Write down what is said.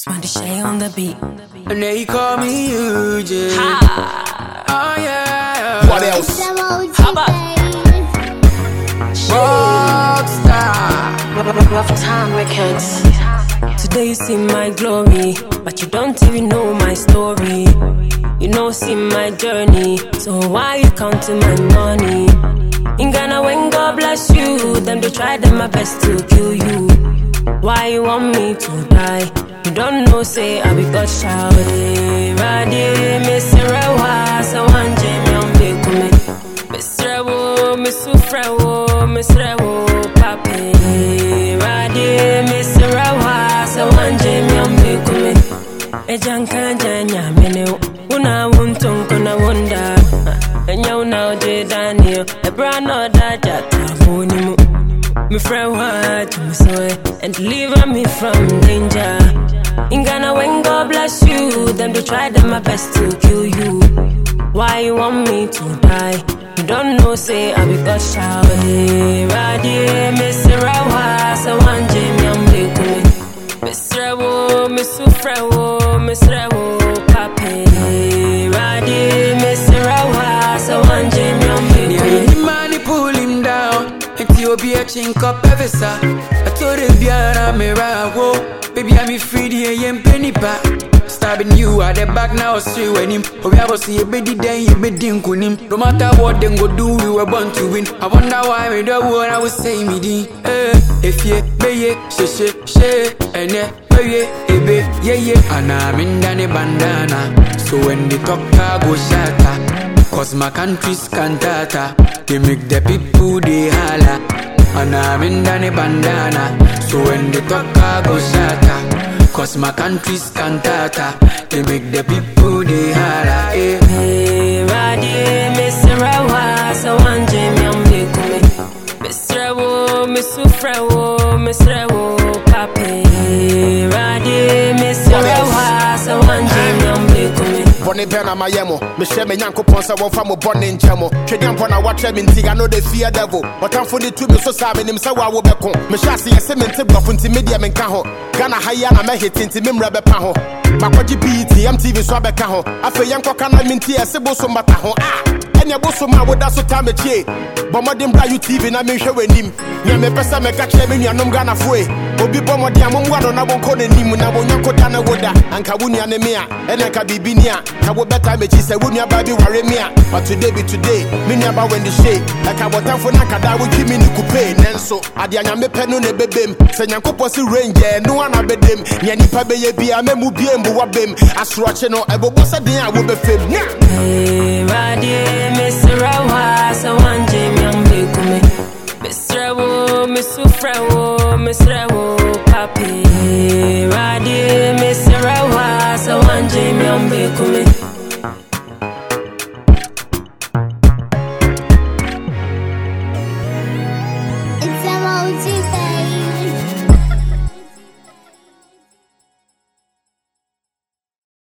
20 Shay on the beat. And they call me Eugene. Ha! Oh yeah. What else? How about Rockstar. Rough Time Records? Today you see my glory, but you don't even know my story. You know, see my journey, so why you counting my money? In Ghana, when God bless you, them they try them my best to kill you. Why you want me to die? You don't know, say I be God's child. Radi, Miss Rewa, so one Jamie on me come. Miss Rewo, Miss Ufrewo, Miss Rewo, Papi. Radi, Miss Rewa, so one Jamie on me come. A janka janya mene, una wunton kona wonder. And you now de Daniel, a brand or that jata. Me friend what to me so and deliver me from danger. In Ghana, when God bless you, them they try them my best to kill you. Why you want me to die? You don't know, say I be God's child. Radi, Miss Rawa, so one Jamie I'm big. Miss Rewo, Miss Ufrewo, Miss Rewo, Papi. Radi, Miss Rawa, so one Jamie I'm big. Money pull him down. Ethiopia chink up evisa. I told him biara me rawo. Baby I'm free the yem penny pa. Stabbing you at the back now straight when him. We have see a baby then you be dinkunim. No matter what them go do, we were born to win. I wonder why me the one I was say me din. If ye be she and ye ebe yeah and I'm in the bandana. So when the talk go shatter. Cause my country's cantata, they make the people they holla. And I'm in the bandana, so when they talk I go shatter. Cause my country's cantata, they make the people they holla. Hey, Radi, Miss Rawa, so one Jamie I'm big. Miss Rewo, Miss Ufrewo, Miss Rewo, Papi. Radi, Miss Rawa, so one Jamie I'm big. Bonnie Bena Mayemo, Michelle Yanko Ponsa, one from a bonnie in Chemo. Trading for a watch him in Tiga, no, they fear devil. But I'm for the two, so saving him, so I will be home. Mishasi, a cement bluff into media and Caho. Ghana Hayana, my hit into Mimrabe Paho. Makwaji BT, MTV Swabecaho. I feel Yanko Kana Minti, a Sibo Somataho. And your bosom, I would also time a cheer. But my dim Brayu TV, and I may show him. Yame Pesa make a chair in your nom Ghana Fue. Obi Bomo Diamon, one on call him, and I won't Yanko Dana Woda, and Kawunia Nemia, and I can be Binia. I will better make you say, wouldn't your baby worry me? But today be today, many about when the shade. Like I want for Nakada, will give me the coupe. Nenso, Adiana me pen on a baby, say Yanko Ranger, no one abed them. Yani Pabe be a memu be and Buabim. As Rocheno, I will boss a day, I will be fame. Hey, Radi, Miss Rawa, so one Jamie I'm big. Miss Rewo, Miss Ufrewo, Miss Rewo, Papi. Radi,